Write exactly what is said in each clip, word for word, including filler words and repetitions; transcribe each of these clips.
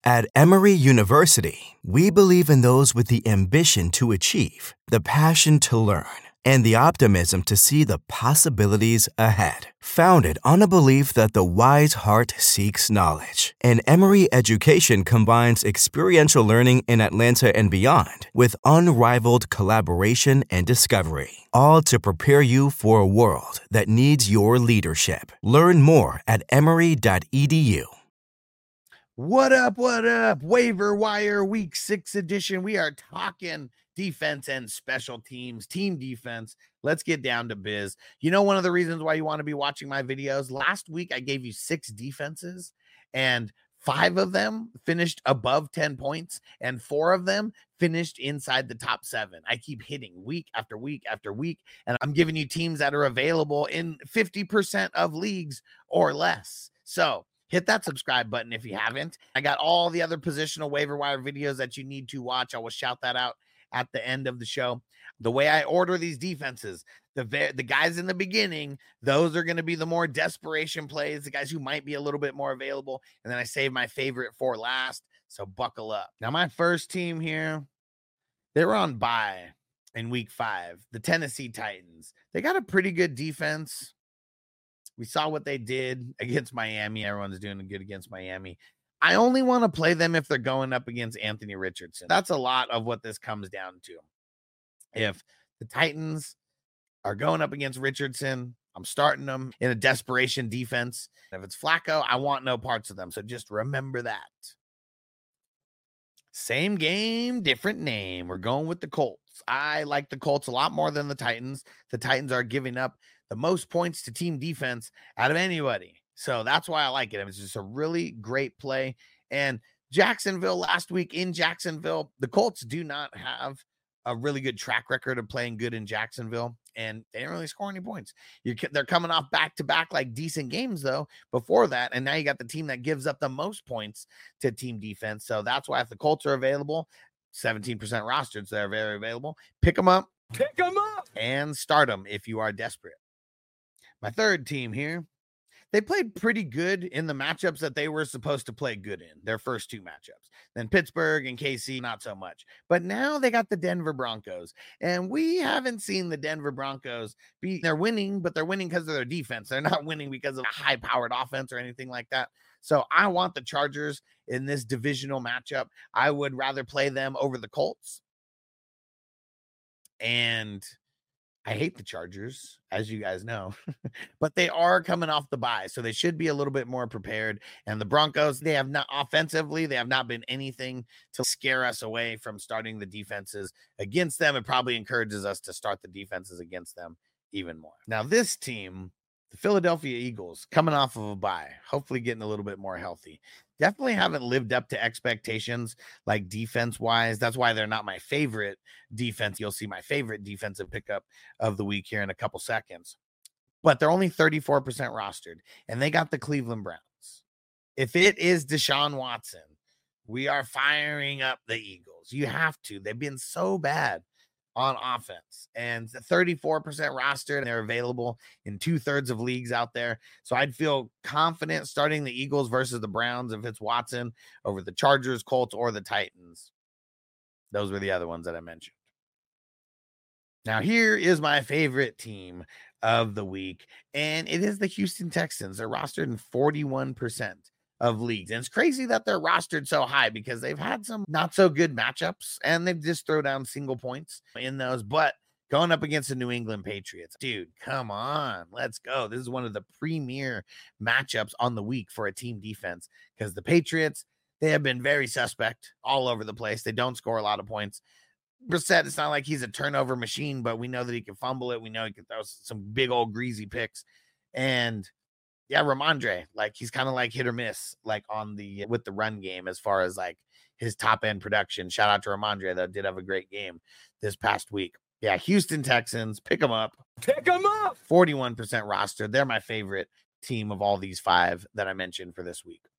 At Emory University, we believe in those with the ambition to achieve, the passion to learn, and the optimism to see the possibilities ahead. Founded on a belief that the wise heart seeks knowledge, and Emory education combines experiential learning in Atlanta and beyond with unrivaled collaboration and discovery, all to prepare you for a world that needs your leadership. Learn more at emory dot e d u. What up, what up? Waiver Wire Week six edition. We are talking defense and special teams, team defense. Let's get down to biz. You know, one of the reasons why you want to be watching my videos, last week I gave you six defenses, and five of them finished above ten points, and four of them finished inside the top seven. I keep hitting week after week after week, and I'm giving you teams that are available in fifty percent of leagues or less. So hit that subscribe button if you haven't. I got all the other positional waiver wire videos that you need to watch. I will shout that out at the end of the show. The way I order these defenses, the the guys in the beginning, those are going to be the more desperation plays, the guys who might be a little bit more available. And then I save my favorite for last. So buckle up. Now, my first team here, they were on bye in week five, the Tennessee Titans. They got a pretty good defense. We saw what they did against Miami. Everyone's doing good against Miami. I only want to play them if they're going up against Anthony Richardson. That's a lot of what this comes down to. If the Titans are going up against Richardson, I'm starting them in a desperation defense. If it's Flacco, I want no parts of them. So just remember that. Same game, different name. We're going with the Colts. I like the Colts a lot more than the Titans. The Titans are giving up the most points to team defense out of anybody. So that's why I like it. It's just a really great play. And Jacksonville last week in Jacksonville, the Colts do not have a really good track record of playing good in Jacksonville, and they didn't really score any points. You're, they're coming off back-to-back like decent games though before that, and now you got the team that gives up the most points to team defense. So that's why if the Colts are available, seventeen percent rostered, so they're very available. Pick them up, pick them up, and start them if you are desperate. My third team here, they played pretty good in the matchups that they were supposed to play good in, their first two matchups. Then Pittsburgh and K C, not so much. But now they got the Denver Broncos, and we haven't seen the Denver Broncos be, they're winning, but they're winning because of their defense. They're not winning because of a high-powered offense or anything like that. So I want the Chargers in this divisional matchup. I would rather play them over the Colts. And I hate the Chargers, as you guys know, but they are coming off the bye, so they should be a little bit more prepared. And the Broncos, they have not offensively, they have not been anything to scare us away from starting the defenses against them. It probably encourages us to start the defenses against them even more. Now, this team, the Philadelphia Eagles, coming off of a bye, hopefully getting a little bit more healthy. Definitely haven't lived up to expectations, like defense-wise. That's why they're not my favorite defense. You'll see my favorite defensive pickup of the week here in a couple seconds. But they're only thirty-four percent rostered, and they got the Cleveland Browns. If it is Deshaun Watson, we are firing up the Eagles. You have to. They've been so bad on offense, and thirty-four percent rostered. They're available in two-thirds of leagues out there. So I'd feel confident starting the Eagles versus the Browns if it's Watson over the Chargers, Colts, or the Titans. Those were the other ones that I mentioned. Now, here is my favorite team of the week, and it is the Houston Texans. They're rostered in forty-one percent of leagues. And it's crazy that they're rostered so high because they've had some not so good matchups and they've just throw down single points in those. But going up against the New England Patriots, dude, come on, let's go. This is one of the premier matchups on the week for a team defense because the Patriots, they have been very suspect all over the place. They don't score a lot of points. Brissett, it's not like he's a turnover machine, but we know that he can fumble it. We know he can throw some big old greasy picks. And yeah, Ramondre, like he's kind of like hit or miss, like on the with the run game as far as like his top end production. Shout out to Ramondre, that did have a great game this past week. Yeah, Houston Texans, pick them up, pick them up. forty-one percent roster. They're my favorite team of all these five that I mentioned for this week.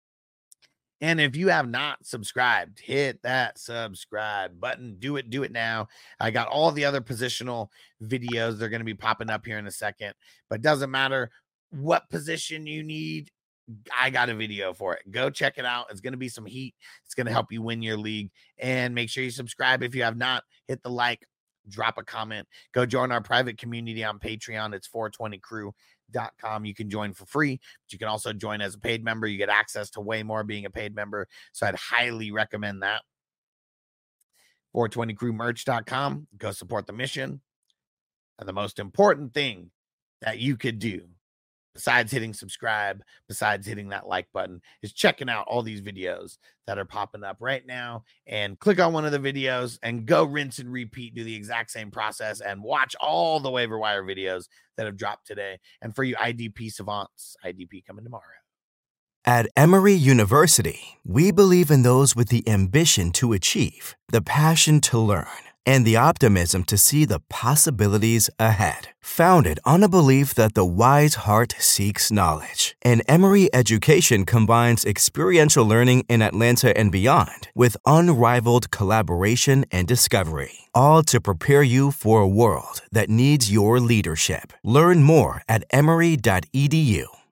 And if you have not subscribed, hit that subscribe button. Do it. Do it now. I got all the other positional videos. They're going to be popping up here in a second, but it doesn't matter what position you need. I got a video for it. Go check it out. It's going to be some heat. It's going to help you win your league. And make sure you subscribe if you have not. Hit the like, drop a comment. Go join our private community on Patreon. It's four twenty crew dot com. You can join for free, but you can also join as a paid member. You get access to way more being a paid member. So I'd highly recommend that. four twenty crew merch dot com. Go support the mission. And the most important thing that you could do, besides hitting subscribe, besides hitting that like button, is checking out all these videos that are popping up right now, and click on one of the videos and go rinse and repeat, do the exact same process, and watch all the waiver wire videos that have dropped today. And for you I D P savants, I D P coming tomorrow. At Emory University, we believe in those with the ambition to achieve, the passion to learn, and the optimism to see the possibilities ahead. Founded on a belief that the wise heart seeks knowledge, and Emory education combines experiential learning in Atlanta and beyond with unrivaled collaboration and discovery, all to prepare you for a world that needs your leadership. Learn more at emory dot e d u.